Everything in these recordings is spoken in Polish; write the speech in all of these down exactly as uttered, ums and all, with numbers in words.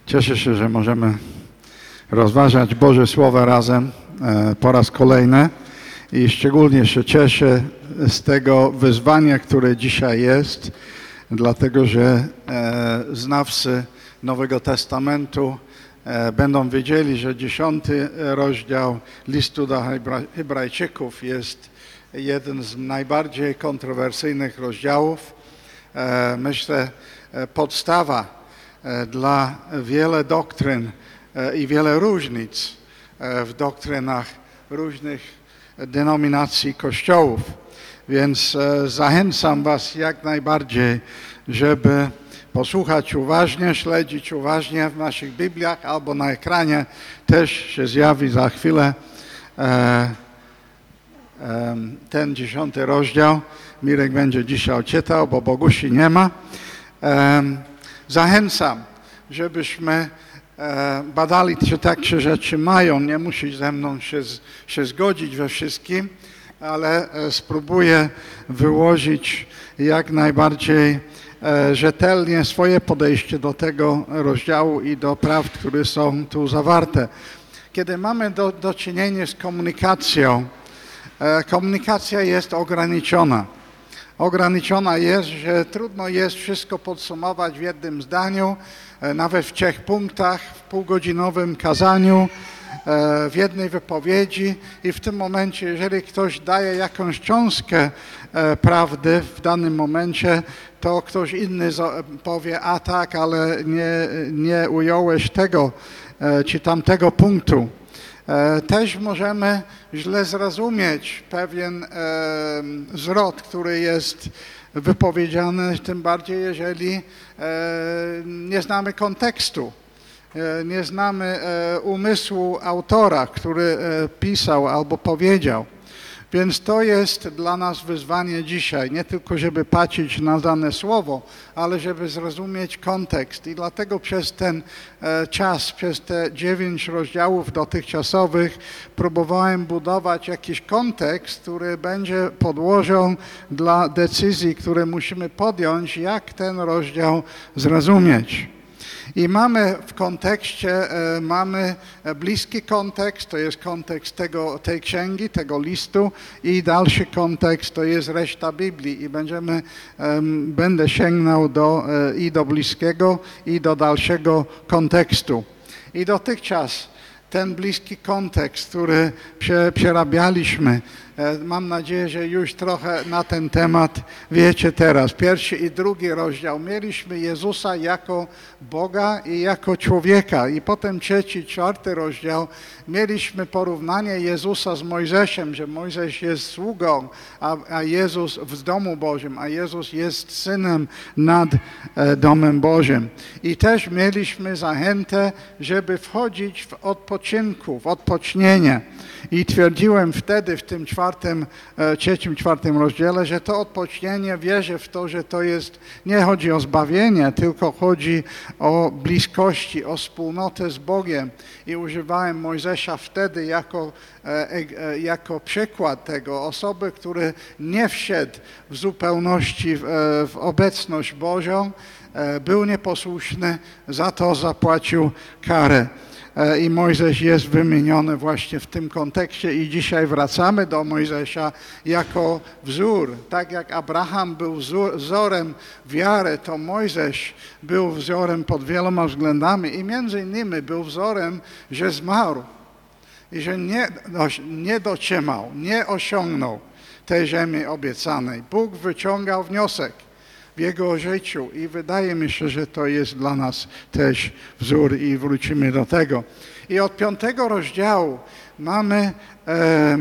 Cieszę się, że możemy rozważać Boże Słowo razem po raz kolejny i szczególnie się cieszę z tego wyzwania, które dzisiaj jest, dlatego że znawcy Nowego Testamentu będą wiedzieli, że dziesiąty rozdział listu do Hebrajczyków jest jeden z najbardziej kontrowersyjnych rozdziałów. Myślę, podstawa dla wiele doktryn i wiele różnic w doktrynach różnych denominacji kościołów. Więc zachęcam Was jak najbardziej, żeby posłuchać uważnie, śledzić uważnie w naszych Bibliach albo na ekranie też się zjawi za chwilę ten dziesiąty rozdział. Mirek będzie dzisiaj czytał, bo Bogusi nie ma. Zachęcam, żebyśmy badali, czy tak się rzeczy mają. Nie musisz ze mną się, się zgodzić we wszystkim, ale spróbuję wyłożyć jak najbardziej rzetelnie swoje podejście do tego rozdziału i do prawd, które są tu zawarte. Kiedy mamy do, do czynienia z komunikacją, komunikacja jest ograniczona. Ograniczona jest, że trudno jest wszystko podsumować w jednym zdaniu, nawet w trzech punktach, w półgodzinowym kazaniu, w jednej wypowiedzi i w tym momencie, jeżeli ktoś daje jakąś cząstkę prawdy w danym momencie, to ktoś inny powie, a tak, ale nie, nie ująłeś tego czy tamtego punktu. Też możemy źle zrozumieć pewien e, zwrot, który jest wypowiedziany, tym bardziej jeżeli e, nie znamy kontekstu, e, nie znamy e, umysłu autora, który e, pisał albo powiedział. Więc to jest dla nas wyzwanie dzisiaj, nie tylko żeby patrzeć na dane słowo, ale żeby zrozumieć kontekst. I dlatego przez ten czas, przez te dziewięć rozdziałów dotychczasowych próbowałem budować jakiś kontekst, który będzie podłożą dla decyzji, które musimy podjąć, jak ten rozdział zrozumieć. I mamy w kontekście, e, mamy bliski kontekst, to jest kontekst tego, tej księgi, tego listu i dalszy kontekst to jest reszta Biblii i będziemy, e, będę sięgnął do, e, i do bliskiego i do dalszego kontekstu. I dotychczas ten bliski kontekst, który przerabialiśmy, mam nadzieję, że już trochę na ten temat wiecie teraz. Pierwszy i drugi rozdział. Mieliśmy Jezusa jako Boga i jako człowieka. I potem trzeci, czwarty rozdział. Mieliśmy porównanie Jezusa z Mojżeszem, że Mojżesz jest sługą, a, a Jezus w domu Bożym, a Jezus jest synem nad e, domem Bożym. I też mieliśmy zachętę, żeby wchodzić w odpoczynku, w odpocznienie. I twierdziłem wtedy w tym czwartym, trzecim, czwartym rozdziale, że to odpocznienie, wierzę w to, że to jest, nie chodzi o zbawienie, tylko chodzi o bliskości, o wspólnotę z Bogiem. I używałem Mojżesza wtedy jako, jako przykład tego, osoby, który nie wszedł w zupełności w, w obecność Bożą, był nieposłuszny, za to zapłacił karę. I Mojżesz jest wymieniony właśnie w tym kontekście i dzisiaj wracamy do Mojżesza jako wzór. Tak jak Abraham był wzorem wiary, to Mojżesz był wzorem pod wieloma względami i między innymi był wzorem, że zmarł i że nie, nie dotrzymał, nie osiągnął tej ziemi obiecanej. Bóg wyciągał wniosek w jego życiu i wydaje mi się, że to jest dla nas też wzór i wrócimy do tego. I od piątego rozdziału mamy e, e,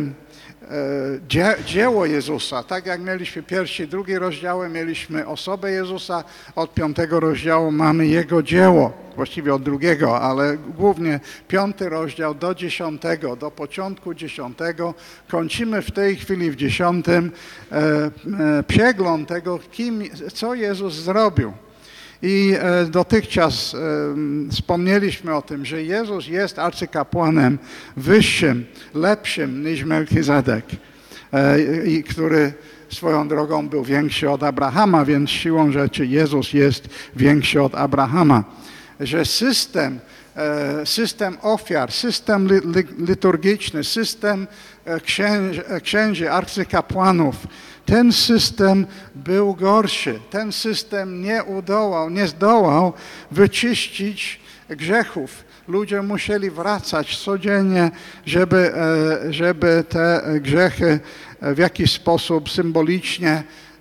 dzie, dzieło Jezusa. Tak jak mieliśmy pierwszy i drugi rozdział, mieliśmy osobę Jezusa, od piątego rozdziału mamy Jego dzieło, właściwie od drugiego, ale głównie piąty rozdział do dziesiątego, do początku dziesiątego. Kończymy w tej chwili w dziesiątym e, e, przegląd tego, kim, co Jezus zrobił. I e, dotychczas e, wspomnieliśmy o tym, że Jezus jest arcykapłanem wyższym, lepszym niż Melchizedek, e, i który swoją drogą był większy od Abrahama, więc siłą rzeczy Jezus jest większy od Abrahama. że system, system ofiar, system liturgiczny, system księży, księży arcykapłanów, ten system był gorszy. Ten system nie udołał, nie zdołał wyczyścić grzechów. Ludzie musieli wracać codziennie, żeby, żeby te grzechy w jakiś sposób symbolicznie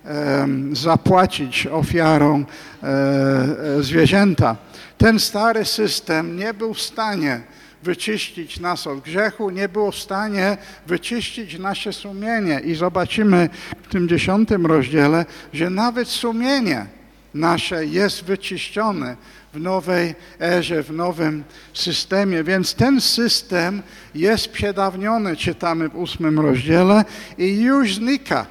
zapłacić ofiarą zwierzęta. Ten stary system nie był w stanie wyczyścić nas od grzechu, nie było w stanie wyczyścić nasze sumienie. I zobaczymy w tym dziesiątym rozdziale, że nawet sumienie nasze jest wyczyszczone w nowej erze, w nowym systemie. Więc ten system jest przedawniony, czytamy w ósmym rozdziale, i już znika.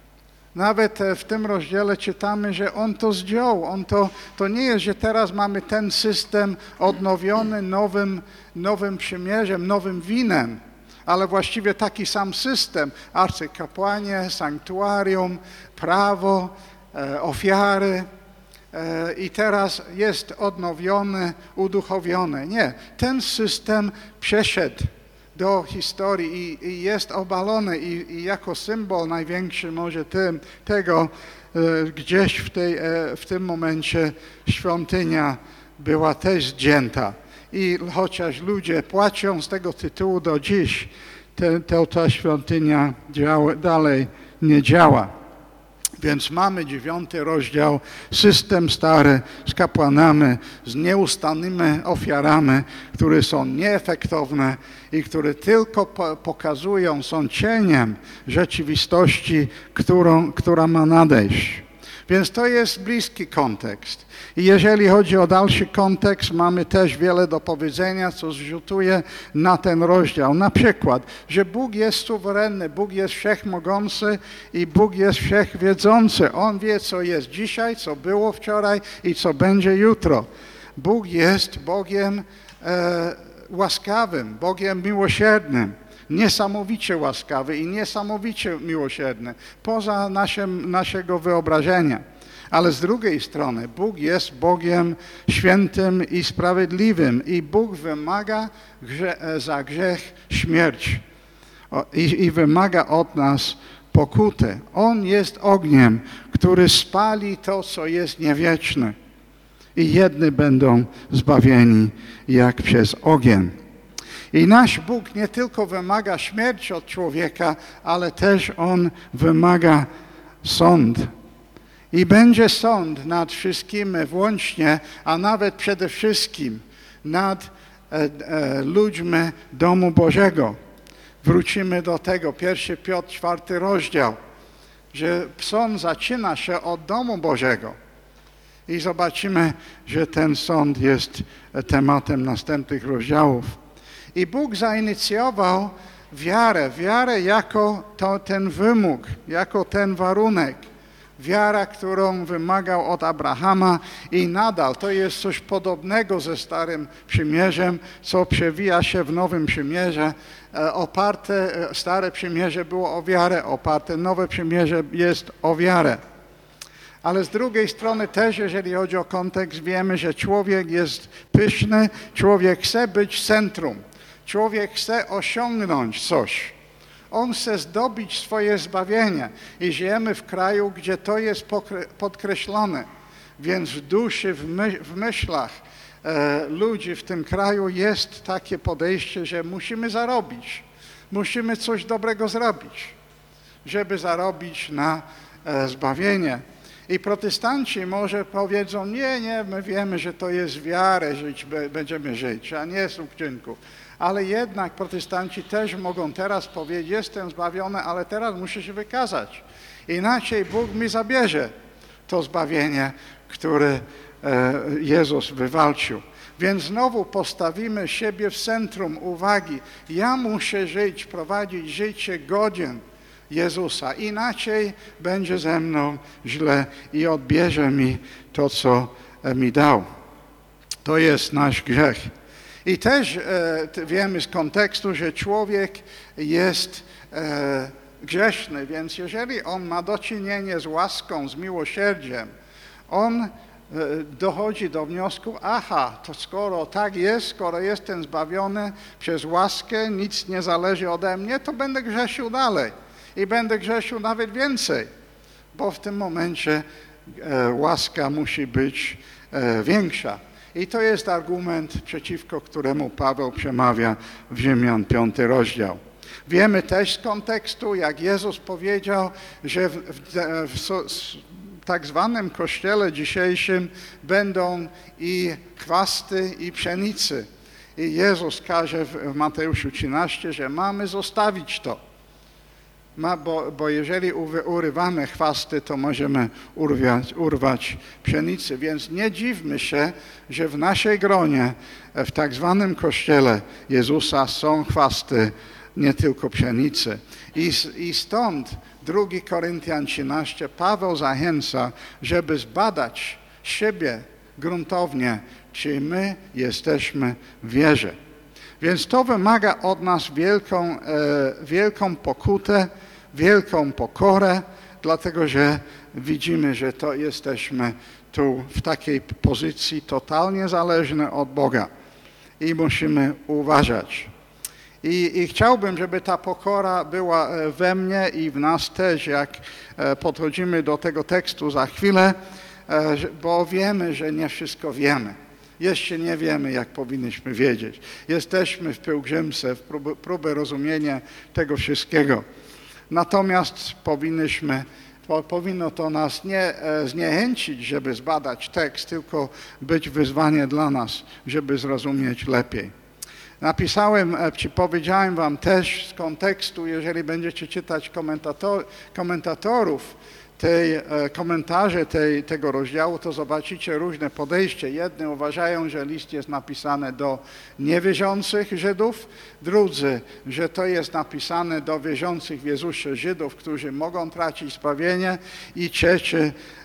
Nawet w tym rozdziale czytamy, że On to zdjął. On to, to nie jest, że teraz mamy ten system odnowiony nowym, nowym przymierzem, nowym winem, ale właściwie taki sam system. Arcykapłanie, sanktuarium, prawo, e, ofiary e, i teraz jest odnowiony, uduchowiony. Nie, ten system przeszedł do historii i, i jest obalony i, i jako symbol największy może tym, tego e, gdzieś w, tej, e, w tym momencie świątynia była też zdjęta. I chociaż ludzie płaczą z tego tytułu do dziś, te, te, ta świątynia działa, dalej nie działa. Więc mamy dziewiąty rozdział, system stary z kapłanami, z nieustannymi ofiarami, które są nieefektowne i które tylko pokazują, są cieniem rzeczywistości, którą, która ma nadejść. Więc to jest bliski kontekst. I jeżeli chodzi o dalszy kontekst, mamy też wiele do powiedzenia, co zrzutuje na ten rozdział. Na przykład, że Bóg jest suwerenny, Bóg jest wszechmogący i Bóg jest wszechwiedzący. On wie, co jest dzisiaj, co było wczoraj i co będzie jutro. Bóg jest Bogiem e, łaskawym, Bogiem miłosiernym. Niesamowicie łaskawy i niesamowicie miłosierny, poza naszym, naszego wyobrażenia. Ale z drugiej strony Bóg jest Bogiem świętym i sprawiedliwym i Bóg wymaga grze, za grzech śmierć i, i wymaga od nas pokuty. On jest ogniem, który spali to, co jest niewieczne i jedni będą zbawieni jak przez ogień. I nasz Bóg nie tylko wymaga śmierci od człowieka, ale też On wymaga sąd. I będzie sąd nad wszystkimi włącznie, a nawet przede wszystkim nad e, e, ludźmi domu Bożego. Wrócimy do tego, pierwszy Piotr, czwarty rozdział, że sąd zaczyna się od domu Bożego. I zobaczymy, że ten sąd jest tematem następnych rozdziałów. I Bóg zainicjował wiarę, wiarę jako to, ten wymóg, jako ten warunek. Wiara, którą wymagał od Abrahama i nadal to jest coś podobnego ze Starym Przymierzem, co przewija się w Nowym Przymierze. Oparte, Stare Przymierze było o wiarę, oparte Nowe Przymierze jest o wiarę. Ale z drugiej strony też, jeżeli chodzi o kontekst, wiemy, że człowiek jest pyszny, człowiek chce być centrum. Człowiek chce osiągnąć coś. On chce zdobyć swoje zbawienie i żyjemy w kraju, gdzie to jest podkreślone. Więc w duszy, w, my, w myślach e, ludzi w tym kraju jest takie podejście, że musimy zarobić. Musimy coś dobrego zrobić, żeby zarobić na e, zbawienie. I protestanci może powiedzą, nie, nie, my wiemy, że to jest wiarę, żyć, będziemy żyć, a nie z uczynków. Ale jednak protestanci też mogą teraz powiedzieć, jestem zbawiony, ale teraz muszę się wykazać. Inaczej Bóg mi zabierze to zbawienie, które Jezus wywalczył. Więc znowu postawimy siebie w centrum uwagi. Ja muszę żyć, prowadzić życie godzien Jezusa. Inaczej będzie ze mną źle i odbierze mi to, co mi dał. To jest nasz grzech. I też e, wiemy z kontekstu, że człowiek jest e, grzeszny, więc jeżeli on ma do czynienia z łaską, z miłosierdziem, on dochodzi do wniosku, aha, to skoro tak jest, skoro jestem zbawiony przez łaskę, nic nie zależy ode mnie, to będę grzeszył dalej i będę grzeszył nawet więcej, bo w tym momencie e, łaska musi być e, większa. I to jest argument, przeciwko któremu Paweł przemawia w Rzymian piąty rozdział. Wiemy też z kontekstu, jak Jezus powiedział, że w, w, w, w tak zwanym kościele dzisiejszym będą i chwasty, i pszenicy. I Jezus każe w Mateuszu trzynaście, że mamy zostawić to. Ma, bo, bo jeżeli urywamy chwasty, to możemy urwać, urwać pszenicy. Więc nie dziwmy się, że w naszej gronie, w tak zwanym kościele Jezusa są chwasty, nie tylko pszenicy. I, I stąd drugi Koryntian trzynaście Paweł zachęca, żeby zbadać siebie gruntownie, czy my jesteśmy w wierze. Więc to wymaga od nas wielką, e, wielką pokutę, wielką pokorę, dlatego że widzimy, że to jesteśmy tu w takiej pozycji totalnie zależne od Boga i musimy uważać. I, I chciałbym, żeby ta pokora była we mnie i w nas też, jak podchodzimy do tego tekstu za chwilę, bo wiemy, że nie wszystko wiemy. Jeszcze nie wiemy, jak powinniśmy wiedzieć. Jesteśmy w pielgrzymce, w próbie, próbie rozumienia tego wszystkiego. Natomiast powinniśmy, po, powinno to nas nie zniechęcić, żeby zbadać tekst, tylko być wyzwanie dla nas, żeby zrozumieć lepiej. Napisałem, czy powiedziałem wam też z kontekstu, jeżeli będziecie czytać komentator, komentatorów, tej, komentarze tej, tego rozdziału, to zobaczycie różne podejście. Jedni uważają, że list jest napisany do niewierzących Żydów, drudzy, że to jest napisane do wierzących w Jezusie Żydów, którzy mogą tracić zbawienie, i trzeci,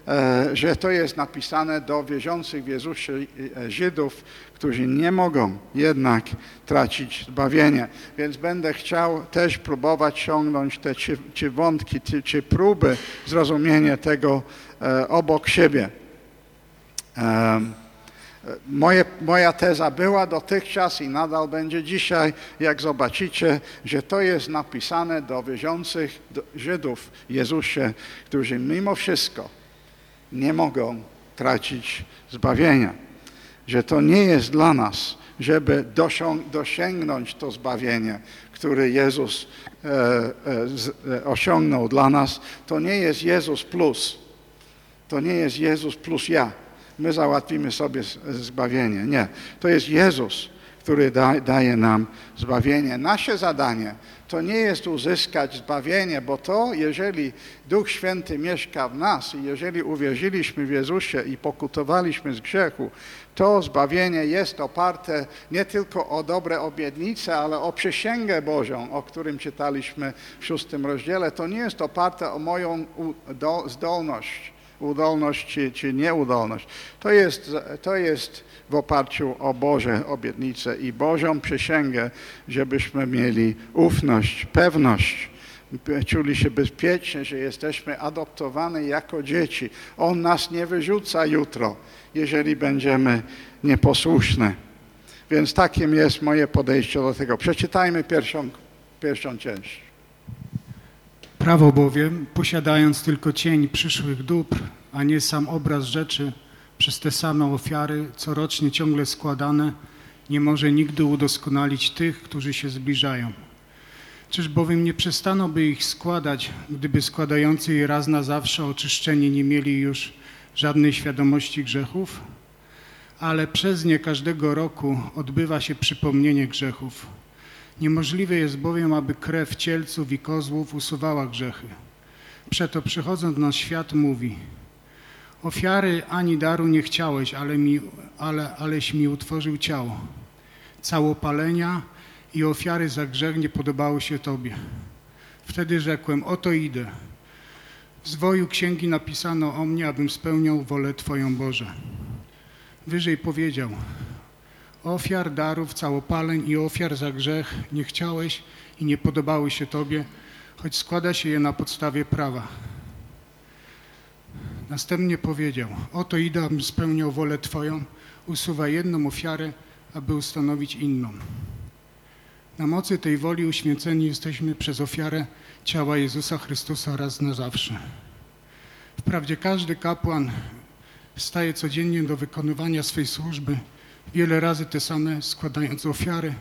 że to jest napisane do wierzących w Jezusie Żydów, którzy nie mogą jednak tracić zbawienie. Więc będę chciał też próbować ciągnąć te czy, czy wątki, czy, czy próby zrozumienia tego e, obok siebie. E, moje, moja teza była dotychczas i nadal będzie dzisiaj, jak zobaczycie, że to jest napisane do wierzących do Żydów w Jezusie, którzy mimo wszystko nie mogą tracić zbawienia. Że to nie jest dla nas, żeby dosięgnąć to zbawienie, które Jezus e, e, osiągnął dla nas. To nie jest Jezus plus. To nie jest Jezus plus ja. My załatwimy sobie zbawienie. Nie. To jest Jezus, który da, daje nam zbawienie. Nasze zadanie to nie jest uzyskać zbawienie, bo to, jeżeli Duch Święty mieszka w nas i jeżeli uwierzyliśmy w Jezusie i pokutowaliśmy z grzechu, to zbawienie jest oparte nie tylko o dobre obietnice, ale o przysięgę Bożą, o którym czytaliśmy w szóstym rozdziale. To nie jest oparte o moją zdolność, udolność czy, czy nieudolność. To jest, to jest w oparciu o Boże obietnice i Bożą przysięgę, żebyśmy mieli ufność, pewność, czuli się bezpiecznie, że jesteśmy adoptowani jako dzieci. On nas nie wyrzuca jutro, jeżeli będziemy nieposłuszne. Więc takim jest moje podejście do tego. Przeczytajmy pierwszą, pierwszą część. Prawo bowiem, posiadając tylko cień przyszłych dóbr, a nie sam obraz rzeczy, przez te same ofiary, corocznie ciągle składane, nie może nigdy udoskonalić tych, którzy się zbliżają. Czyż bowiem nie przestano by ich składać, gdyby składający je raz na zawsze oczyszczeni nie mieli już żadnej świadomości grzechów? Ale przez nie każdego roku odbywa się przypomnienie grzechów. Niemożliwe jest bowiem, aby krew cielców i kozłów usuwała grzechy. Przeto przychodząc na świat mówi: ofiary ani daru nie chciałeś, ale mi, ale, aleś mi utworzył ciało. Całopalenia i ofiary za grzech nie podobały się Tobie. Wtedy rzekłem: oto idę. W zwoju księgi napisano o mnie, abym spełniał wolę Twoją, Boże. Wyżej powiedział: ofiar, darów, całopaleń i ofiar za grzech nie chciałeś i nie podobały się Tobie, choć składa się je na podstawie prawa. Następnie powiedział, oto idę, abym spełniał wolę Twoją, usuwaj jedną ofiarę, aby ustanowić inną. Na mocy tej woli uświęceni jesteśmy przez ofiarę ciała Jezusa Chrystusa raz na zawsze. Wprawdzie każdy kapłan staje codziennie do wykonywania swej służby, wiele razy te same, składając ofiary.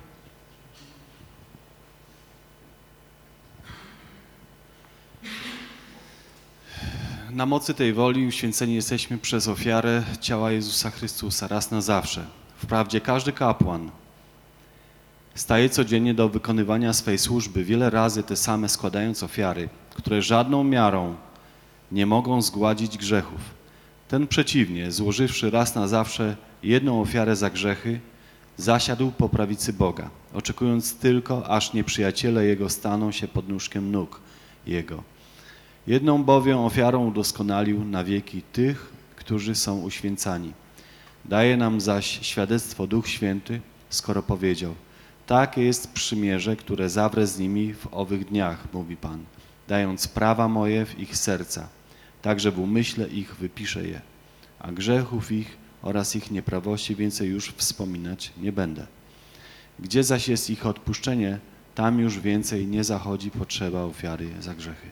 Na mocy tej woli uświęceni jesteśmy przez ofiarę ciała Jezusa Chrystusa raz na zawsze. Wprawdzie każdy kapłan staje codziennie do wykonywania swej służby, wiele razy te same składając ofiary, które żadną miarą nie mogą zgładzić grzechów. Ten przeciwnie, złożywszy raz na zawsze jedną ofiarę za grzechy, zasiadł po prawicy Boga, oczekując tylko, aż nieprzyjaciele Jego staną się pod nóżkiem nóg Jego. Jedną bowiem ofiarą udoskonalił na wieki tych, którzy są uświęcani. Daje nam zaś świadectwo Duch Święty, skoro powiedział, takie jest przymierze, które zawrę z nimi w owych dniach, mówi Pan, dając prawa moje w ich serca, także w umyśle ich wypiszę je, a grzechów ich oraz ich nieprawości więcej już wspominać nie będę. Gdzie zaś jest ich odpuszczenie, tam już więcej nie zachodzi potrzeba ofiary za grzechy.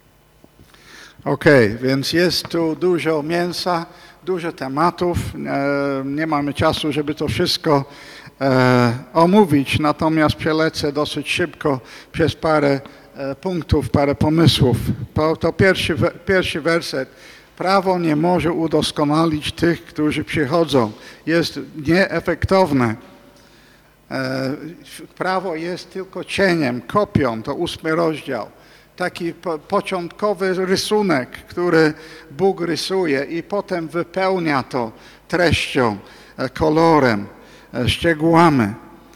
Okej, okay, więc jest tu dużo mięsa, dużo tematów. E, nie mamy czasu, żeby to wszystko e, omówić, natomiast przelecę dosyć szybko przez parę e, punktów, parę pomysłów. To, to pierwszy, pierwszy werset. Prawo nie może udoskonalić tych, którzy przychodzą. Jest nieefektowne. E, prawo jest tylko cieniem, kopią, to ósmy rozdział. Taki po, początkowy rysunek, który Bóg rysuje i potem wypełnia to treścią, kolorem, szczegółami.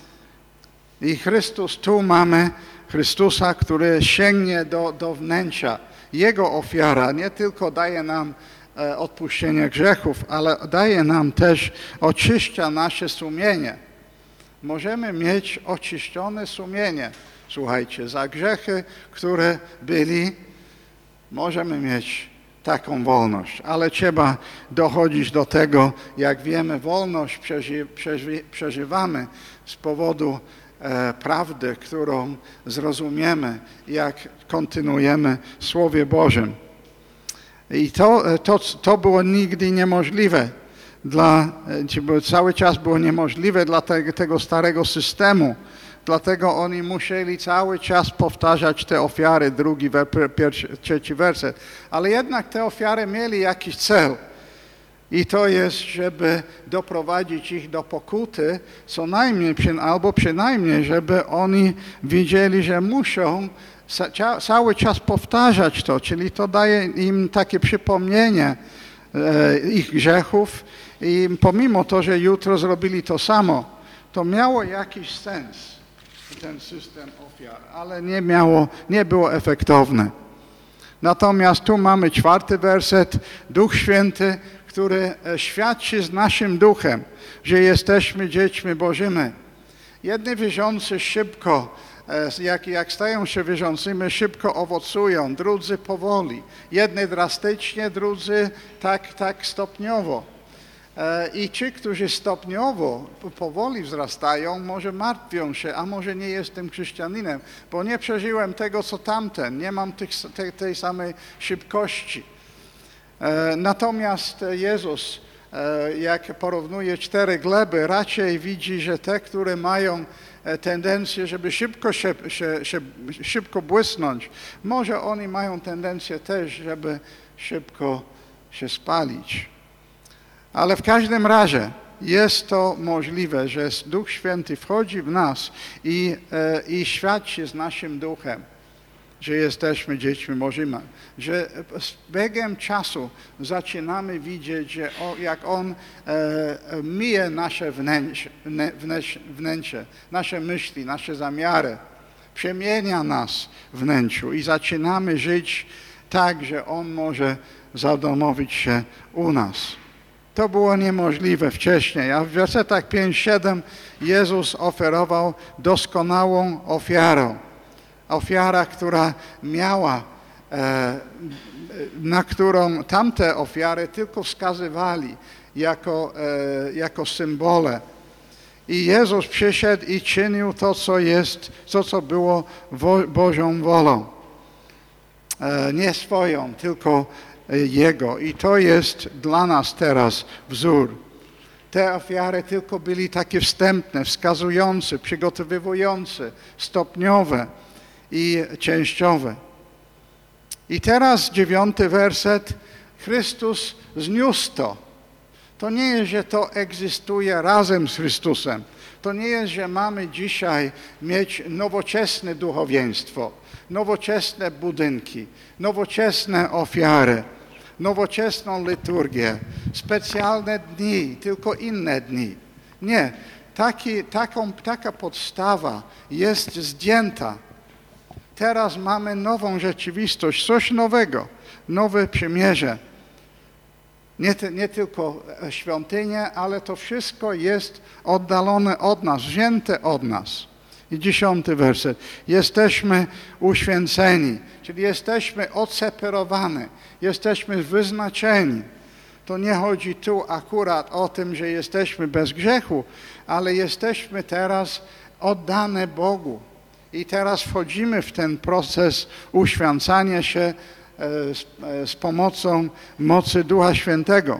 I Chrystus, tu mamy Chrystusa, który sięgnie do, do wnętrza. Jego ofiara nie tylko daje nam e, odpuszczenie grzechów, ale daje nam też, oczyszcza nasze sumienie. Możemy mieć oczyszczone sumienie. Słuchajcie, za grzechy, które byli, możemy mieć taką wolność, ale trzeba dochodzić do tego, jak wiemy, wolność przeży, przeży, przeżywamy z powodu e, prawdy, którą zrozumiemy, jak kontynuujemy w Słowie Bożym. I to, to, to było nigdy niemożliwe, dla, cały czas było niemożliwe dla te, tego starego systemu. Dlatego oni musieli cały czas powtarzać te ofiary, drugi, pierwszy, trzeci werset. Ale jednak te ofiary mieli jakiś cel. I to jest, żeby doprowadzić ich do pokuty, co najmniej, albo przynajmniej, żeby oni widzieli, że muszą cały czas powtarzać to. Czyli to daje im takie przypomnienie ich grzechów. I pomimo to, że jutro zrobili to samo, to miało jakiś sens. Ten system ofiar, ale nie miało, nie było efektowne. Natomiast tu mamy czwarty werset, Duch Święty, który świadczy z naszym duchem, że jesteśmy dziećmi Bożymi. Jedni wierzący szybko, jak, jak stają się wierzącymi, szybko owocują, drudzy powoli. Jedni drastycznie, drudzy tak, tak stopniowo. I ci, którzy stopniowo, powoli wzrastają, może martwią się, a może nie jestem chrześcijaninem, bo nie przeżyłem tego, co tamten, nie mam tych, tej, tej samej szybkości. Natomiast Jezus, jak porównuje cztery gleby, raczej widzi, że te, które mają tendencję, żeby szybko się, się, się, szybko błysnąć, może oni mają tendencję też, żeby szybko się spalić. Ale w każdym razie jest to możliwe, że Duch Święty wchodzi w nas i, e, i świadczy z naszym duchem, że jesteśmy dziećmi Bożymi, że z biegiem czasu zaczynamy widzieć, że o, jak On e, mije nasze wnętrze, wnętrze, wnętrze, nasze myśli, nasze zamiary, przemienia nas w wnętrzu i zaczynamy żyć tak, że On może zadomowić się u nas. To było niemożliwe wcześniej, a w wersetach pięć siedem Jezus oferował doskonałą ofiarę. Ofiara, która miała e, na którą tamte ofiary tylko wskazywali jako, e, jako symbole. I Jezus przyszedł i czynił to, co jest, to, co było wo- Bożą wolą. E, nie swoją, tylko Jego. I to jest dla nas teraz wzór. Te ofiary tylko byli takie wstępne, wskazujące, przygotowujące, stopniowe i częściowe. I teraz dziewiąty werset. Chrystus zniósł to. To nie jest, że to egzystuje razem z Chrystusem. To nie jest, że mamy dzisiaj mieć nowoczesne duchowieństwo, nowoczesne budynki, nowoczesne ofiary, nowoczesną liturgię, specjalne dni, tylko inne dni. Nie, Taki, taką, taka podstawa jest zdjęta. Teraz mamy nową rzeczywistość, coś nowego, nowe przymierze. Nie, nie tylko świątynie, ale to wszystko jest oddalone od nas, wzięte od nas. I dziesiąty werset. Jesteśmy uświęceni, czyli jesteśmy odseparowani, jesteśmy wyznaczeni. To nie chodzi tu akurat o tym, że jesteśmy bez grzechu, ale jesteśmy teraz oddane Bogu. I teraz wchodzimy w ten proces uświęcania się z, z pomocą mocy Ducha Świętego.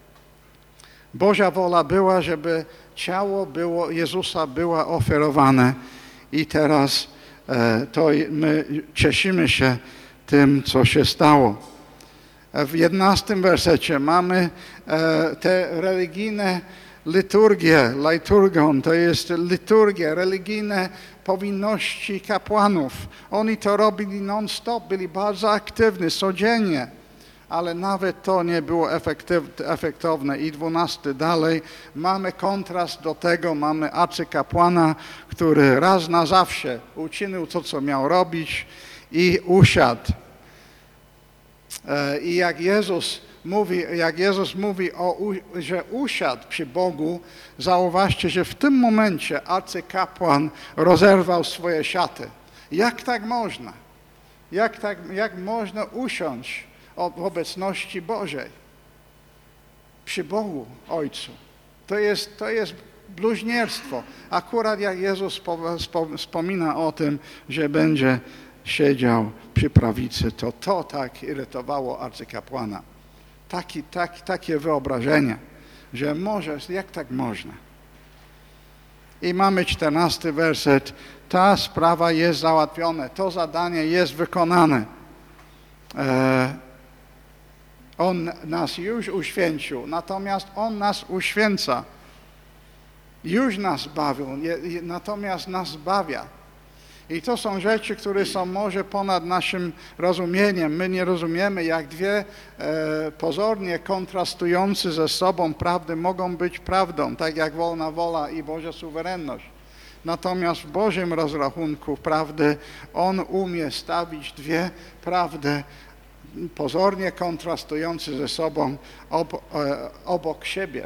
Boża wola była, żeby ciało było, Jezusa było ofiarowane i teraz e, to my cieszymy się tym, co się stało. W jedenastym wersecie mamy e, te religijne liturgie, liturgon, to jest liturgia, religijne powinności kapłanów. Oni to robili non-stop, byli bardzo aktywni, codziennie, ale nawet to nie było efektowne. I dwunasty dalej mamy kontrast do tego, mamy arcykapłana, który raz na zawsze uczynił to, co miał robić i usiadł. I jak Jezus mówi, jak Jezus mówi, o, że usiadł przy Bogu, zauważcie, że w tym momencie arcykapłan rozerwał swoje szaty. Jak tak można? Jak, tak, jak można usiąść w obecności Bożej? Przy Bogu, Ojcu. To jest, to jest bluźnierstwo. Akurat jak Jezus wspomina o tym, że będzie siedział przy prawicy, to to tak irytowało arcykapłana. Taki, tak, takie wyobrażenie, że może, jak tak można? I mamy czternasty werset. Ta sprawa jest załatwiona, to zadanie jest wykonane. E, on nas już uświęcił, natomiast On nas uświęca. Już nas zbawił, natomiast nas zbawia. I to są rzeczy, które są może ponad naszym rozumieniem. My nie rozumiemy, jak dwie e, pozornie kontrastujące ze sobą prawdy mogą być prawdą, tak jak wolna wola i Boża suwerenność. Natomiast w Bożym rozrachunku prawdy On umie stawić dwie prawdy pozornie kontrastujące ze sobą ob, e, obok siebie.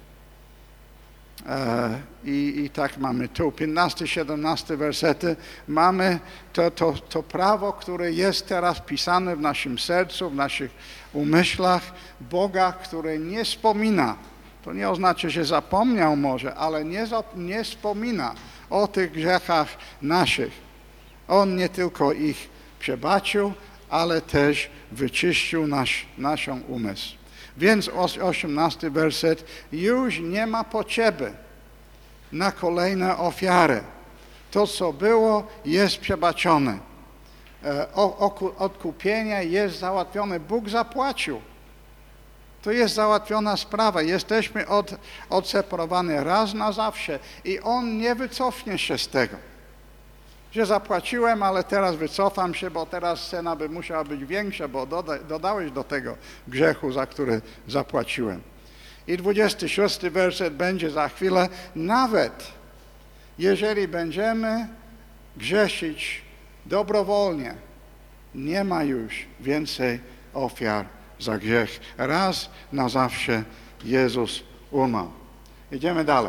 I, I tak mamy tu, piętnasty, siedemnasty wersety, mamy to, to, to prawo, które jest teraz pisane w naszym sercu, w naszych umyślach, Boga, który nie wspomina. To nie oznacza, że zapomniał może, ale nie, nie wspomina o tych grzechach naszych. On nie tylko ich przebaczył, ale też wyczyścił nasz, naszą umysł. Więc osiemnasty werset, już nie ma potrzeby na kolejne ofiary. To, co było, jest przebaczone. Odkupienie jest załatwione. Bóg zapłacił. To jest załatwiona sprawa. Jesteśmy od, odseparowani raz na zawsze i On nie wycofnie się z tego. Że zapłaciłem, ale teraz wycofam się, bo teraz cena by musiała być większa, bo doda, dodałeś do tego grzechu, za który zapłaciłem. I dwudziesty szósty werset będzie za chwilę. Nawet jeżeli będziemy grzeszyć dobrowolnie, nie ma już więcej ofiar za grzech. Raz na zawsze Jezus umarł. Idziemy dalej.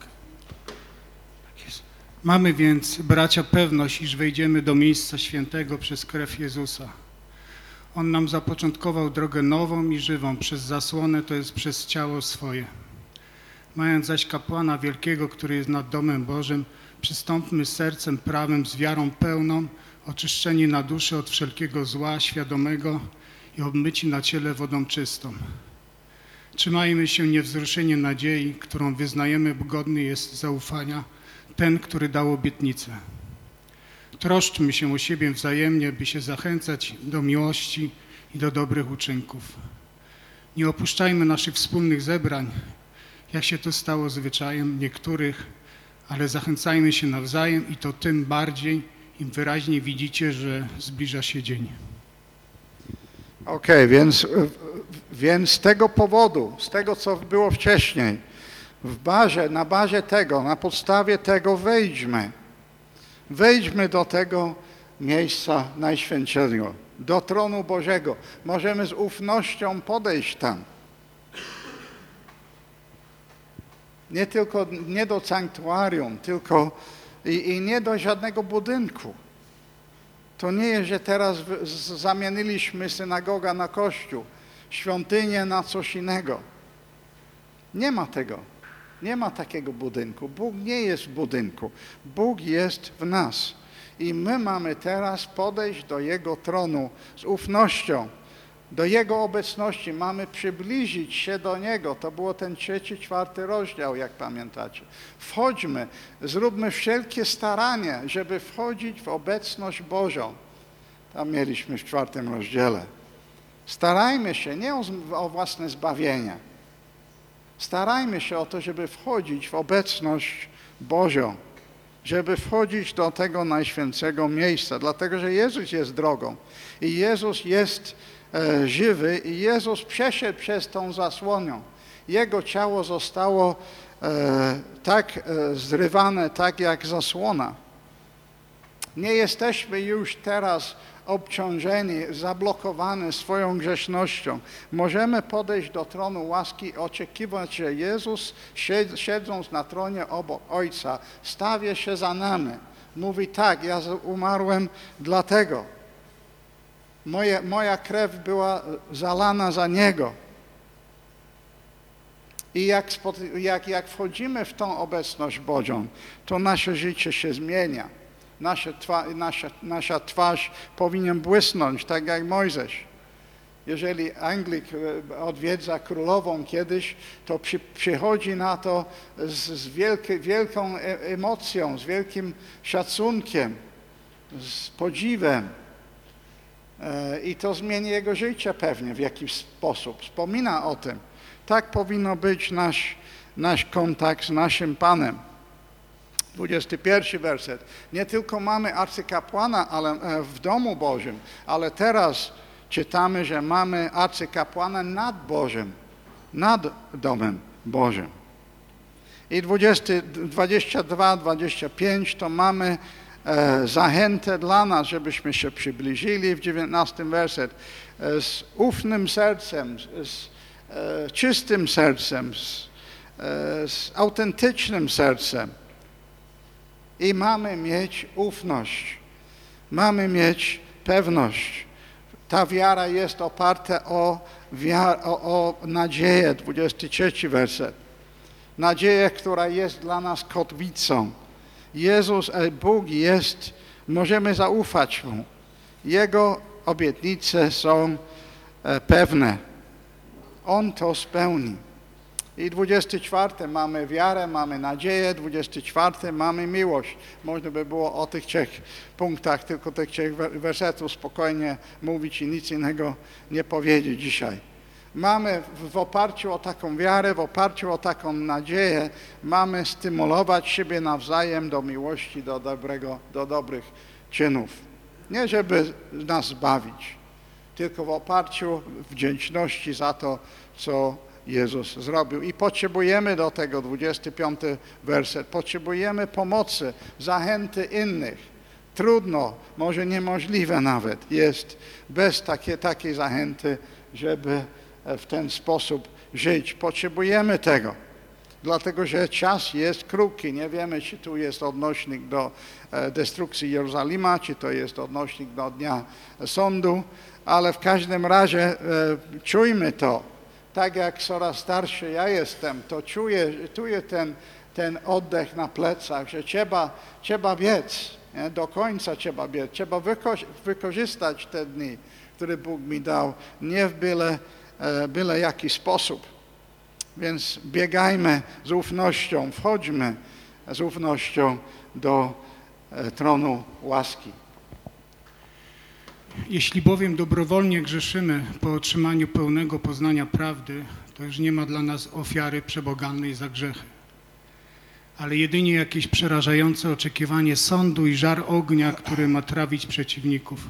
Mamy więc, bracia, pewność, iż wejdziemy do miejsca świętego przez krew Jezusa. On nam zapoczątkował drogę nową i żywą przez zasłonę, to jest przez ciało swoje. Mając zaś kapłana wielkiego, który jest nad domem Bożym, przystąpmy z sercem prawym, z wiarą pełną, oczyszczeni na duszy od wszelkiego zła świadomego i obmyci na ciele wodą czystą. Trzymajmy się niewzruszenie nadziei, którą wyznajemy, bo godny jest zaufania ten, który dał obietnicę. Troszczmy się o siebie wzajemnie, by się zachęcać do miłości i do dobrych uczynków. Nie opuszczajmy naszych wspólnych zebrań, jak się to stało zwyczajem niektórych, ale zachęcajmy się nawzajem i to tym bardziej, im wyraźniej widzicie, że zbliża się dzień. Okej, więc, więc z tego powodu, z tego co było wcześniej, w bazie, na bazie tego, na podstawie tego wejdźmy. Wejdźmy do tego miejsca najświętszego, do tronu Bożego. Możemy z ufnością podejść tam. Nie tylko, nie do sanktuarium, tylko i, i nie do żadnego budynku. To nie jest, że teraz zamieniliśmy synagogę na kościół, świątynię na coś innego. Nie ma tego. Nie ma takiego budynku. Bóg nie jest w budynku. Bóg jest w nas. I my mamy teraz podejść do Jego tronu z ufnością. Do Jego obecności mamy przybliżyć się do Niego. To było ten trzeci, czwarty rozdział, jak pamiętacie. Wchodźmy, zróbmy wszelkie starania, żeby wchodzić w obecność Bożą. Tam mieliśmy w czwartym rozdziale. Starajmy się nie o, o własne zbawienie. Starajmy się o to, żeby wchodzić w obecność Bożą. Żeby wchodzić do tego najświętszego miejsca. Dlatego, że Jezus jest drogą. I Jezus jest e, żywy i Jezus przeszedł przez tą zasłonę. Jego ciało zostało e, tak e, zrywane, tak jak zasłona. Nie jesteśmy już teraz obciążeni, zablokowani swoją grzesznością. Możemy podejść do tronu łaski i oczekiwać, że Jezus, siedząc na tronie obok Ojca, stawia się za nami. Mówi tak, ja umarłem dlatego. Moje, moja krew była zalana za Niego. I jak, jak, jak wchodzimy w tą obecność Bożą, to nasze życie się zmienia. Nasza, twa, nasza, nasza twarz powinien błysnąć, tak jak Mojżesz. Jeżeli Anglik odwiedza królową kiedyś, to przy, przychodzi na to z, z wielkie, wielką emocją, z wielkim szacunkiem, z podziwem. I to zmieni jego życie pewnie w jakiś sposób. Wspomina o tym. Tak powinno być nasz, nasz kontakt z naszym Panem. dwudziesty pierwszy werset. Nie tylko mamy arcykapłana ale, w domu Bożym, ale teraz czytamy, że mamy arcykapłana nad Bożym, nad domem Bożym. I dwudziesty dwa dwadzieścia pięć to mamy e, zachętę dla nas, żebyśmy się przybliżyli w dziewiętnastym werset e, z ufnym sercem, z, z e, czystym sercem, z, e, z autentycznym sercem. I mamy mieć ufność, mamy mieć pewność. Ta wiara jest oparta o, wiar, o, o nadzieję, dwudziesty trzeci werset. Nadzieję, która jest dla nas kotwicą. Jezus, Bóg jest, możemy zaufać Mu. Jego obietnice są pewne. On to spełni. I dwudziesty czwarty mamy wiarę, mamy nadzieję, dwudziesty czwarty mamy miłość. Można by było o tych trzech punktach, tylko tych trzech wersetów spokojnie mówić i nic innego nie powiedzieć dzisiaj. Mamy w oparciu o taką wiarę, w oparciu o taką nadzieję, mamy stymulować siebie nawzajem do miłości, do dobrego, do dobrych czynów. Nie żeby nas zbawić, tylko w oparciu wdzięczności za to, co Jezus zrobił. I potrzebujemy do tego, dwudziesty piąty werset, potrzebujemy pomocy, zachęty innych. Trudno, może niemożliwe nawet jest bez takiej, takiej zachęty, żeby w ten sposób żyć. Potrzebujemy tego, dlatego że czas jest krótki. Nie wiemy, czy tu jest odnośnik do destrukcji Jerozolima, czy to jest odnośnik do dnia sądu, ale w każdym razie e, czujmy to. Tak jak coraz starszy ja jestem, to czuję, czuję ten, ten oddech na plecach, że trzeba, trzeba biec, nie? Do końca trzeba biec, trzeba wyko wykorzystać te dni, które Bóg mi dał, nie w byle, e, byle jaki sposób. Więc biegajmy z ufnością, wchodźmy z ufnością do e, tronu łaski. Jeśli bowiem dobrowolnie grzeszymy po otrzymaniu pełnego poznania prawdy, to już nie ma dla nas ofiary przebłagalnej za grzechy, ale jedynie jakieś przerażające oczekiwanie sądu i żar ognia, który ma trawić przeciwników.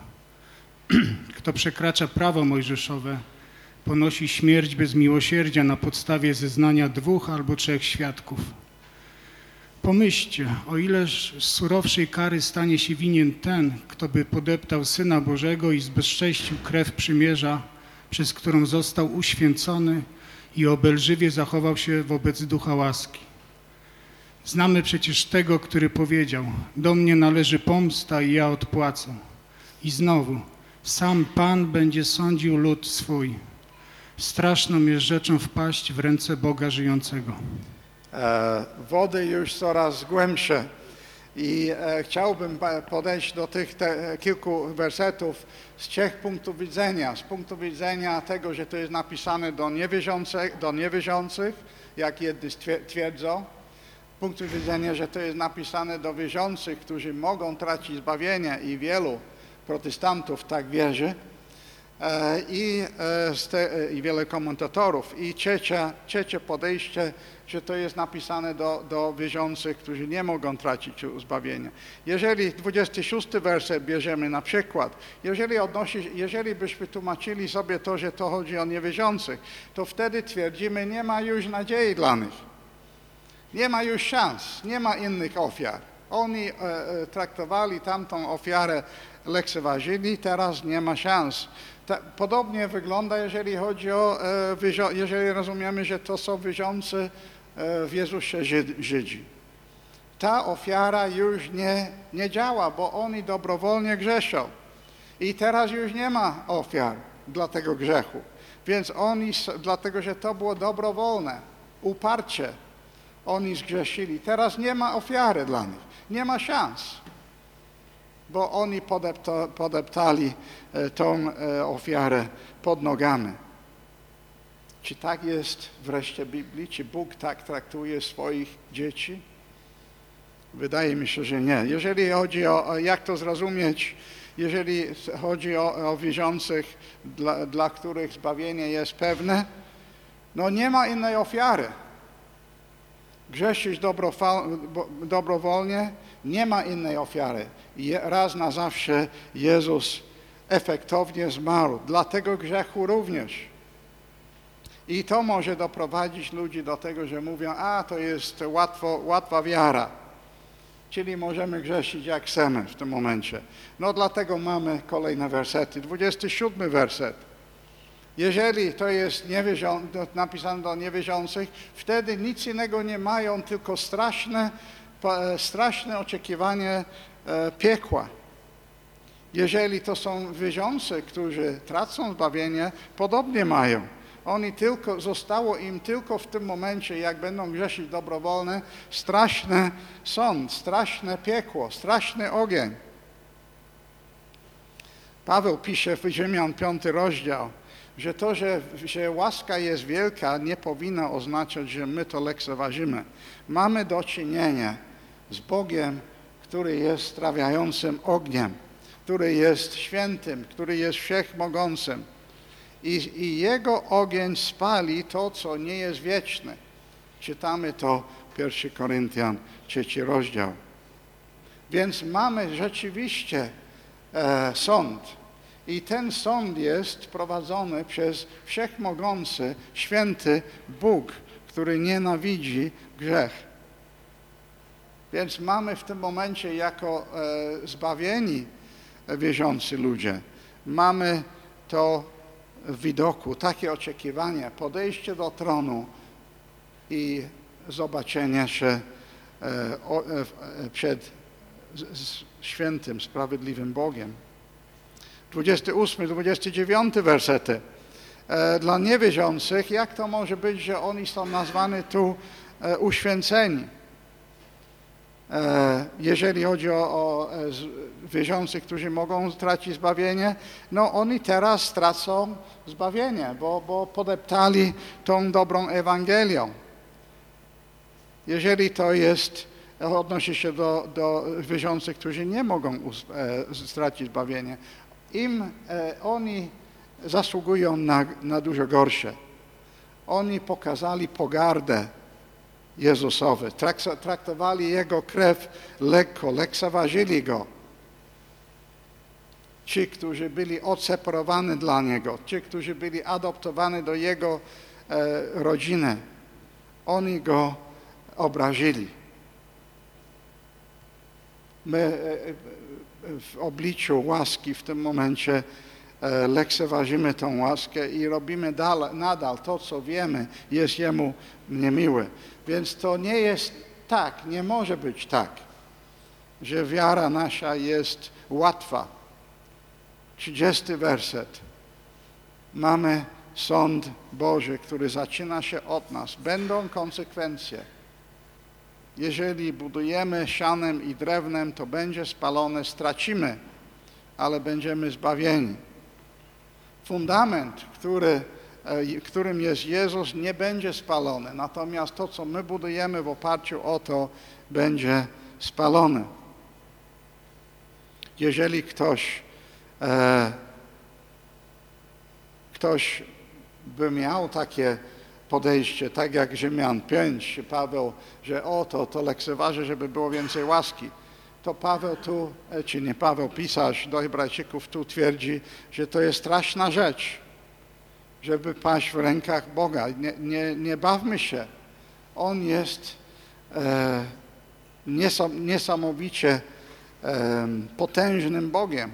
Kto przekracza prawo mojżeszowe, ponosi śmierć bez miłosierdzia na podstawie zeznania dwóch albo trzech świadków. Pomyślcie, o ileż surowszej kary stanie się winien ten, kto by podeptał Syna Bożego i zbezcześcił krew przymierza, przez którą został uświęcony i obelżywie zachował się wobec Ducha łaski. Znamy przecież tego, który powiedział: do mnie należy pomsta i ja odpłacę. I znowu, sam Pan będzie sądził lud swój. Straszną jest rzeczą wpaść w ręce Boga żyjącego. E, wody już coraz głębsze i e, chciałbym podejść do tych te, kilku wersetów z trzech punktów widzenia. Z punktu widzenia tego, że to jest napisane do niewierzących, do niewierzących, jak jedni twierdzą. Z punktu widzenia, że to jest napisane do wierzących, którzy mogą tracić zbawienie i wielu protestantów tak wierzy. I, i wiele komentatorów. I trzecie, trzecie podejście, że to jest napisane do, do wierzących, którzy nie mogą tracić zbawienia. Jeżeli dwudziesty szósty werset bierzemy na przykład, jeżeli, odnosi, jeżeli byśmy tłumaczyli sobie to, że to chodzi o niewierzących, to wtedy twierdzimy, nie ma już nadziei dla nich. Nie ma już szans, nie ma innych ofiar. Oni e, traktowali tamtą ofiarę, lekceważyli, teraz nie ma szans. Ta, podobnie wygląda, jeżeli chodzi o, e, jeżeli rozumiemy, że to są wierzący e, w Jezusie Żydzi. Ta ofiara już nie, nie działa, bo oni dobrowolnie grzeszą. I teraz już nie ma ofiar dla tego grzechu. Więc oni, dlatego że to było dobrowolne, uparcie, oni zgrzeszyli. Teraz nie ma ofiary dla nich, nie ma szans, bo oni podepta, podeptali tą ofiarę pod nogami. Czy tak jest wreszcie w Biblii? Czy Bóg tak traktuje swoich dzieci? Wydaje mi się, że nie. Jeżeli chodzi o, jak to zrozumieć, jeżeli chodzi o, o wierzących, dla, dla których zbawienie jest pewne, no nie ma innej ofiary. Grzeszysz dobrowolnie, nie ma innej ofiary. Raz na zawsze Jezus efektownie zmarł, dla tego grzechu również. I to może doprowadzić ludzi do tego, że mówią, a to jest łatwo, łatwa wiara, czyli możemy grzeszyć jak chcemy w tym momencie. No dlatego mamy kolejne wersety. dwudziesty siódmy werset. Jeżeli to jest napisane do niewierzących, wtedy nic innego nie mają, tylko straszne, straszne oczekiwanie piekła. Jeżeli to są wierzący, którzy tracą zbawienie, podobnie mają. Oni tylko, zostało im tylko w tym momencie, jak będą grzeszyć dobrowolnie, straszny sąd, straszne piekło, straszny ogień. Paweł pisze w Rzymian piąty rozdział, że to, że, że łaska jest wielka, nie powinno oznaczać, że my to lekceważymy. Mamy do czynienia z Bogiem, który jest strawiającym ogniem, który jest świętym, który jest wszechmogącym. I, I Jego ogień spali to, co nie jest wieczne. Czytamy to pierwszy Koryntian, trzeci rozdział. Więc mamy rzeczywiście e, sąd. I ten sąd jest prowadzony przez wszechmogący, święty Bóg, który nienawidzi grzech. Więc mamy w tym momencie jako e, zbawieni wierzący ludzie, mamy to w widoku, takie oczekiwanie, podejście do tronu i zobaczenie się e, o, e, przed z, z świętym, sprawiedliwym Bogiem. dwudziesty ósmy, dwudziesty dziewiąty wersety. Dla niewierzących, jak to może być, że oni są nazwani tu uświęceni? Jeżeli chodzi o, o wierzących, którzy mogą stracić zbawienie, no oni teraz stracą zbawienie, bo, bo podeptali tą dobrą Ewangelią. Jeżeli to jest, odnosi się do, do wierzących, którzy nie mogą e, stracić zbawienie, im e, oni zasługują na, na dużo gorsze. Oni pokazali pogardę Jezusowi, traktowali Jego krew lekko, lekceważyli Go. Ci, którzy byli odseparowani dla Niego, ci, którzy byli adoptowani do Jego e, rodziny, oni Go obrazili. My e, w obliczu łaski w tym momencie e, lekceważymy tą łaskę i robimy dal, nadal to, co wiemy, jest Jemu niemiłe. Więc to nie jest tak, nie może być tak, że wiara nasza jest łatwa. trzydziesty werset. Mamy sąd Boży, który zaczyna się od nas. Będą konsekwencje. Jeżeli budujemy sianem i drewnem, to będzie spalone, stracimy, ale będziemy zbawieni. Fundament, który, którym jest Jezus, nie będzie spalony. Natomiast to, co my budujemy w oparciu o to, będzie spalone. Jeżeli ktoś e, ktoś by miał takie podejście, tak jak Rzymian pięć, Paweł, że o to, to lekceważy, żeby było więcej łaski, to Paweł tu, czy nie Paweł, pisarz do Hebrajczyków tu twierdzi, że to jest straszna rzecz, żeby paść w rękach Boga. Nie, nie, nie bawmy się. On jest e, niesam, niesamowicie e, potężnym Bogiem.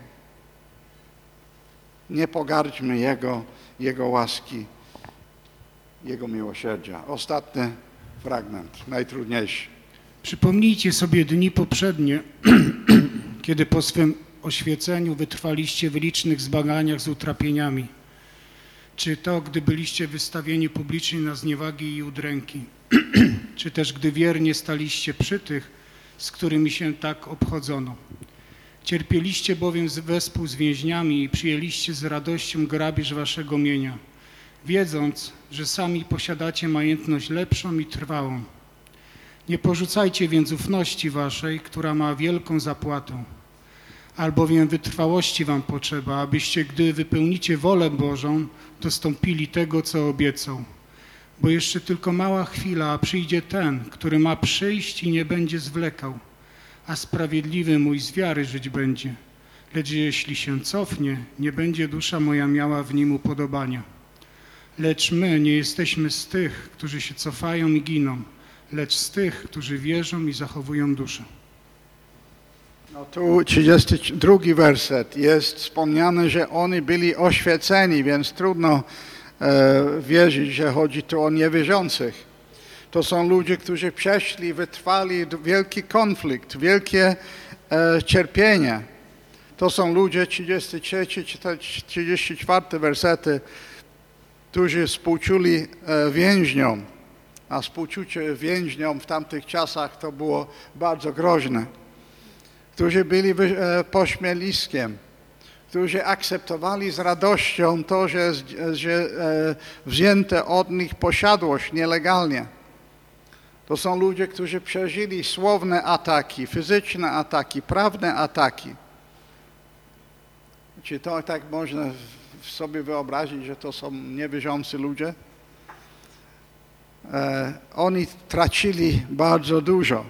Nie pogardźmy Jego, Jego łaski, Jego miłosierdzia. Ostatni fragment, najtrudniejszy. Przypomnijcie sobie dni poprzednie, kiedy po swym oświeceniu wytrwaliście w licznych zmaganiach z utrapieniami. Czy to, gdy byliście wystawieni publicznie na zniewagi i udręki, czy też gdy wiernie staliście przy tych, z którymi się tak obchodzono. Cierpieliście bowiem wespół z więźniami i przyjęliście z radością grabież waszego mienia, wiedząc, że sami posiadacie majętność lepszą i trwałą. Nie porzucajcie więc ufności waszej, która ma wielką zapłatę, albowiem wytrwałości wam potrzeba, abyście, gdy wypełnicie wolę Bożą, dostąpili tego, co obiecał. Bo jeszcze tylko mała chwila, a przyjdzie ten, który ma przyjść i nie będzie zwlekał, a sprawiedliwy mój z wiary żyć będzie. Lecz jeśli się cofnie, nie będzie dusza moja miała w nim upodobania. Lecz my nie jesteśmy z tych, którzy się cofają i giną, lecz z tych, którzy wierzą i zachowują duszę. No tu trzydziesty drugi werset jest wspomniane, że oni byli oświeceni, więc trudno e, wierzyć, że chodzi tu o niewierzących. To są ludzie, którzy przeszli, wytrwali wielki konflikt, wielkie e, cierpienie. To są ludzie, trzydziesty trzeci, trzydziesty czwarty wersety, którzy współczuli e, więźniom, a współczucie więźniom w tamtych czasach to było bardzo groźne. Którzy byli e, pośmiewiskiem, którzy akceptowali z radością to, że, że e, wzięte od nich posiadłość nielegalnie. To są ludzie, którzy przeżyli słowne ataki, fizyczne ataki, prawne ataki. Czy to tak można sobie wyobrazić, że to są niewierzący ludzie? E, oni tracili bardzo dużo.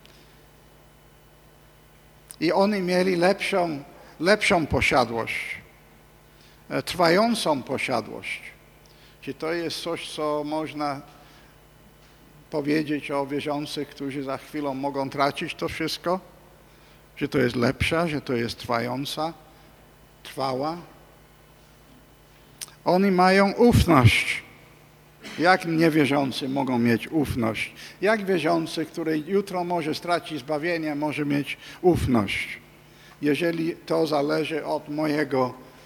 I oni mieli lepszą, lepszą posiadłość, e, trwającą posiadłość. Czy to jest coś, co można powiedzieć o wierzących, którzy za chwilę mogą tracić to wszystko? Że to jest lepsza, że to jest trwająca, trwała? Oni mają ufność. Jak niewierzący mogą mieć ufność? Jak wierzący, który jutro może stracić zbawienie, może mieć ufność? Jeżeli to zależy od mojego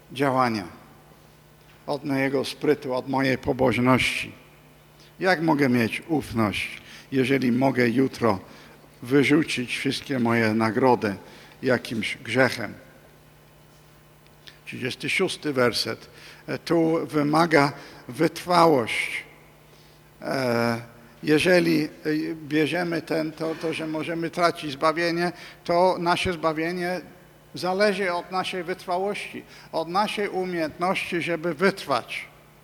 działania, od mojego sprytu, od mojej pobożności. Jak mogę mieć ufność, jeżeli mogę jutro wyrzucić wszystkie moje nagrody jakimś grzechem? trzydziesty szósty werset. Tu wymaga wytrwałość. Jeżeli bierzemy ten, to, to, że możemy tracić zbawienie, to nasze zbawienie zależy od naszej wytrwałości, od naszej umiejętności, żeby wytrwać.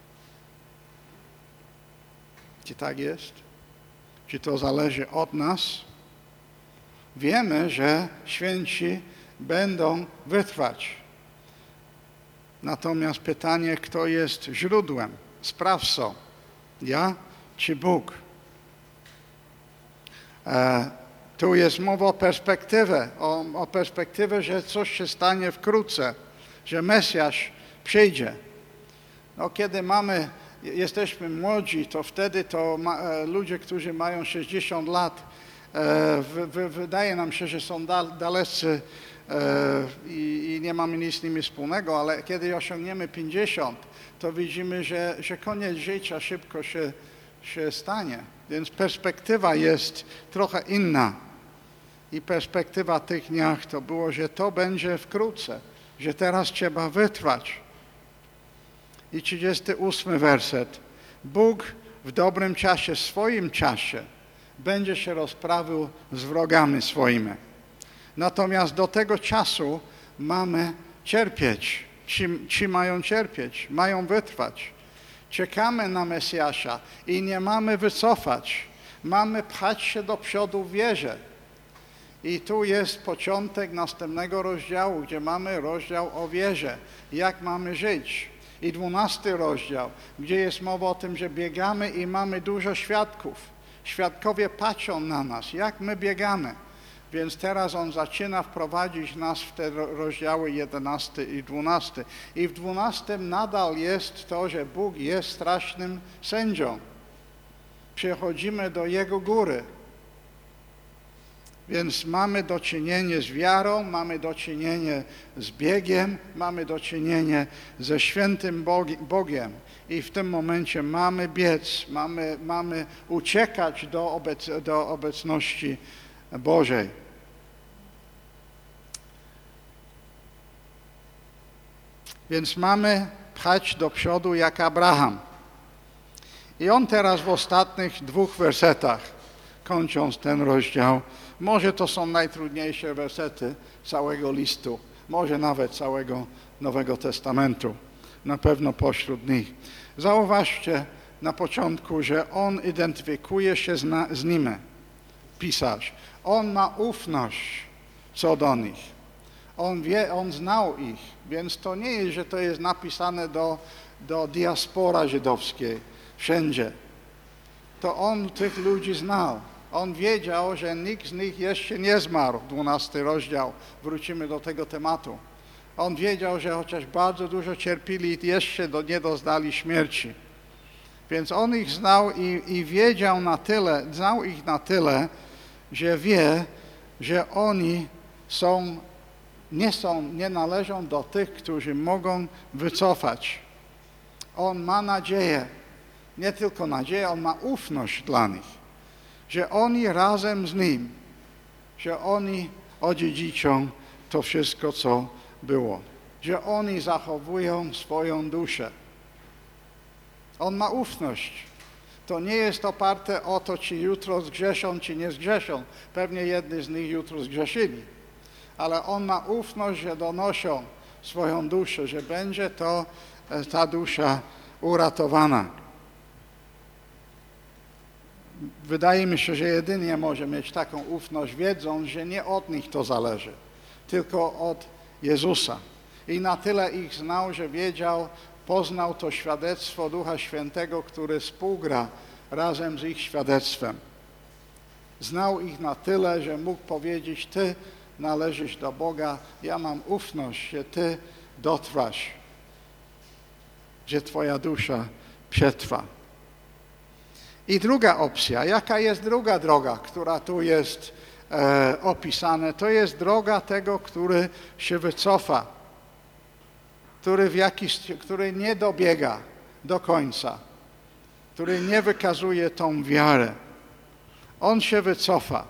Czy tak jest? Czy to zależy od nas? Wiemy, że święci będą wytrwać. Natomiast pytanie, kto jest źródłem, sprawcą? Ja czy Bóg? E, tu jest mowa o perspektywie, o, o perspektywie, że coś się stanie wkrótce, że Mesjasz przyjdzie. No, kiedy mamy, jesteśmy młodzi, to wtedy to ma, e, ludzie, którzy mają sześćdziesiąt lat, e, w, w, wydaje nam się, że są dal, dalecy e, i, i nie mamy nic z nimi wspólnego, ale kiedy osiągniemy pięćdziesiąt, to widzimy, że, że koniec życia szybko się, się stanie. Więc perspektywa jest trochę inna. I perspektywa tych dniach to było, że to będzie wkrótce, że teraz trzeba wytrwać. I trzydziesty ósmy werset. Bóg w dobrym czasie, w swoim czasie będzie się rozprawił z wrogami swoimi. Natomiast do tego czasu mamy cierpieć. Ci, ci mają cierpieć, mają wytrwać. Czekamy na Mesjasza i nie mamy wycofać. Mamy pchać się do przodu w wierze. I tu jest początek następnego rozdziału, gdzie mamy rozdział o wierze. Jak mamy żyć. I dwunasty rozdział, gdzie jest mowa o tym, że biegamy i mamy dużo świadków. Świadkowie patrzą na nas, jak my biegamy. Więc teraz on zaczyna wprowadzić nas w te rozdziały jedenasty i dwunasty. I w dwunastym nadal jest to, że Bóg jest strasznym sędzią. Przechodzimy do Jego góry. Więc mamy do czynienia z wiarą, mamy do czynienia z biegiem, mamy do czynienia ze świętym Bogiem. I w tym momencie mamy biec, mamy, mamy uciekać do, obec, do obecności Bożej. Więc mamy pchać do przodu jak Abraham. I on teraz w ostatnich dwóch wersetach, kończąc ten rozdział, może to są najtrudniejsze wersety całego listu, może nawet całego Nowego Testamentu, na pewno pośród nich. Zauważcie na początku, że on identyfikuje się z, na, z nimi, pisarz. On ma ufność co do nich. On wie, on znał ich, więc to nie jest, że to jest napisane do, do diaspora żydowskiej, wszędzie. To on tych ludzi znał. On wiedział, że nikt z nich jeszcze nie zmarł. dwunasty rozdział, wrócimy do tego tematu. On wiedział, że chociaż bardzo dużo cierpili, jeszcze do, nie doznali śmierci. Więc on ich znał i, i wiedział na tyle, znał ich na tyle, że wie, że oni są, nie są, nie należą do tych, którzy mogą wycofać. On ma nadzieję, nie tylko nadzieję, on ma ufność dla nich, że oni razem z nim, że oni odziedziczą to wszystko, co było, że oni zachowują swoją duszę. On ma ufność. To nie jest oparte o to, czy jutro zgrzeszą, czy nie zgrzeszą. Pewnie jedni z nich jutro zgrzeszyli. Ale on ma ufność, że donoszą swoją duszę, że będzie to, ta dusza uratowana. Wydaje mi się, że jedynie może mieć taką ufność, wiedząc, że nie od nich to zależy, tylko od Jezusa. I na tyle ich znał, że wiedział, poznał to świadectwo Ducha Świętego, który współgra razem z ich świadectwem. Znał ich na tyle, że mógł powiedzieć, Ty należysz do Boga, ja mam ufność, że Ty dotrwasz, że Twoja dusza przetrwa. I druga opcja, jaka jest druga droga, która tu jest e, opisana, to jest droga tego, który się wycofa. który, w jakiś, który nie dobiega do końca, który nie wykazuje tą wiarę, on się wycofa.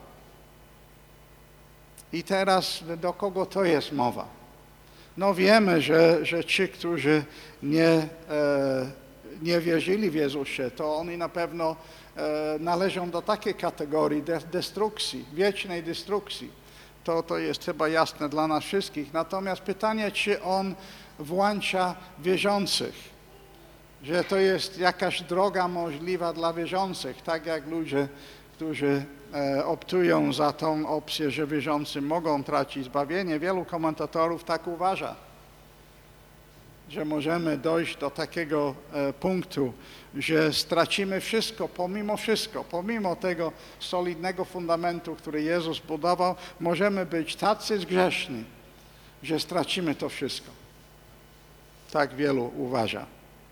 I teraz do kogo to jest mowa? No wiemy, że, że ci, którzy nie, e, nie wierzyli w Jezusie, to oni na pewno e, należą do takiej kategorii de, destrukcji, wiecznej destrukcji. To, to jest chyba jasne dla nas wszystkich. Natomiast pytanie, czy on włącza wierzących, że to jest jakaś droga możliwa dla wierzących, tak jak ludzie, którzy e, optują za tą opcję, że wierzący mogą tracić zbawienie. Wielu komentatorów tak uważa, że możemy dojść do takiego e, punktu, że stracimy wszystko, pomimo wszystko, pomimo tego solidnego fundamentu, który Jezus budował, możemy być tacy zgrzeszni, że stracimy to wszystko. Tak wielu uważa.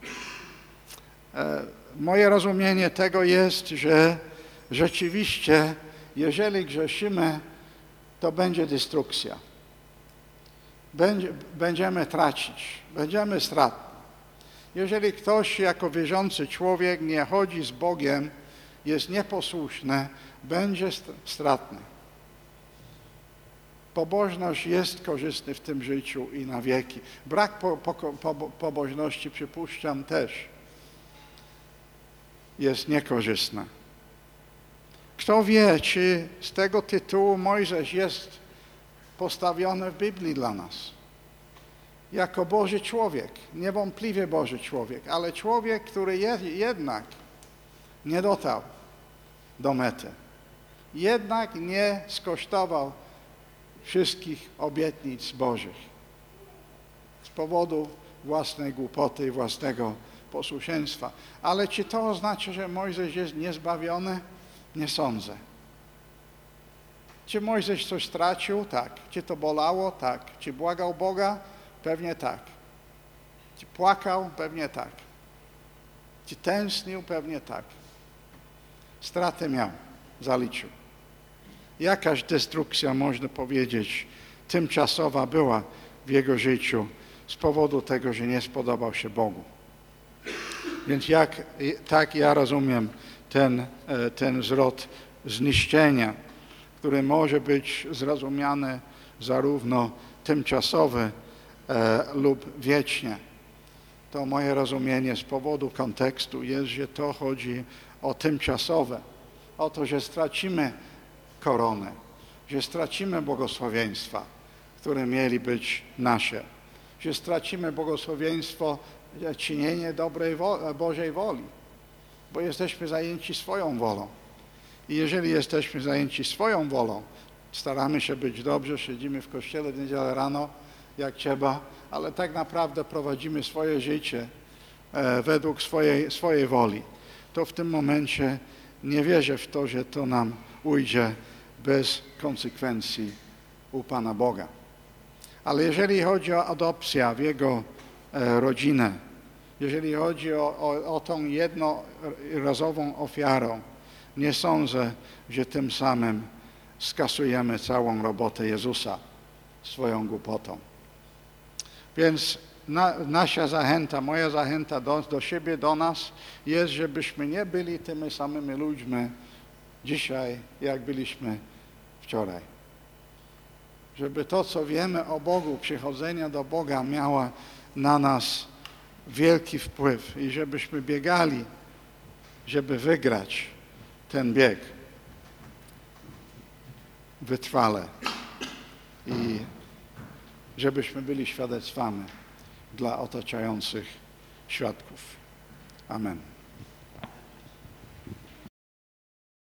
E, moje rozumienie tego jest, że rzeczywiście, jeżeli grzeszymy, to będzie destrukcja. Będzie, będziemy tracić, będziemy stratni. Jeżeli ktoś jako wierzący człowiek nie chodzi z Bogiem, jest nieposłuszny, będzie stratny. Pobożność jest korzystna w tym życiu i na wieki. Brak po, po, po, pobożności, przypuszczam, też jest niekorzystny. Kto wie, czy z tego tytułu Mojżesz jest postawiony w Biblii dla nas. Jako Boży człowiek, niewątpliwie Boży człowiek, ale człowiek, który jednak nie dotarł do mety. Jednak nie skosztował wszystkich obietnic Bożych z powodu własnej głupoty i własnego posłuszeństwa. Ale czy to oznacza, że Mojżesz jest niezbawiony? Nie sądzę. Czy Mojżesz coś stracił? Tak. Czy to bolało? Tak. Czy błagał Boga? Pewnie tak. Czy płakał? Pewnie tak. Czy tęsknił? Pewnie tak. Stratę miał, zaliczył. Jakaś destrukcja, można powiedzieć, tymczasowa była w jego życiu z powodu tego, że nie spodobał się Bogu. Więc jak, tak ja rozumiem ten, ten zwrot zniszczenia, który może być zrozumiany zarówno tymczasowy e, lub wiecznie. To moje rozumienie z powodu kontekstu jest, że to chodzi o tymczasowe, o to, że stracimy koronę, że stracimy błogosławieństwa, które mieli być nasze, że stracimy błogosławieństwo, czynienie dobrej wo- Bożej woli, bo jesteśmy zajęci swoją wolą. I jeżeli jesteśmy zajęci swoją wolą, staramy się być dobrze, siedzimy w kościele w niedzielę rano, jak trzeba, ale tak naprawdę prowadzimy swoje życie e, według swojej, swojej woli, to w tym momencie nie wierzę w to, że to nam ujdzie bez konsekwencji u Pana Boga. Ale jeżeli chodzi o adopcję w Jego e, rodzinę, jeżeli chodzi o, o, o tą jednorazową ofiarę, nie sądzę, że tym samym skasujemy całą robotę Jezusa swoją głupotą. Więc na, nasza zachęta, moja zachęta do, do siebie, do nas jest, żebyśmy nie byli tymi samymi ludźmi dzisiaj, jak byliśmy wczoraj. Żeby to, co wiemy o Bogu, przychodzenia do Boga miało na nas wielki wpływ i żebyśmy biegali, żeby wygrać ten bieg wytrwale i żebyśmy byli świadectwami dla otaczających świadków. Amen.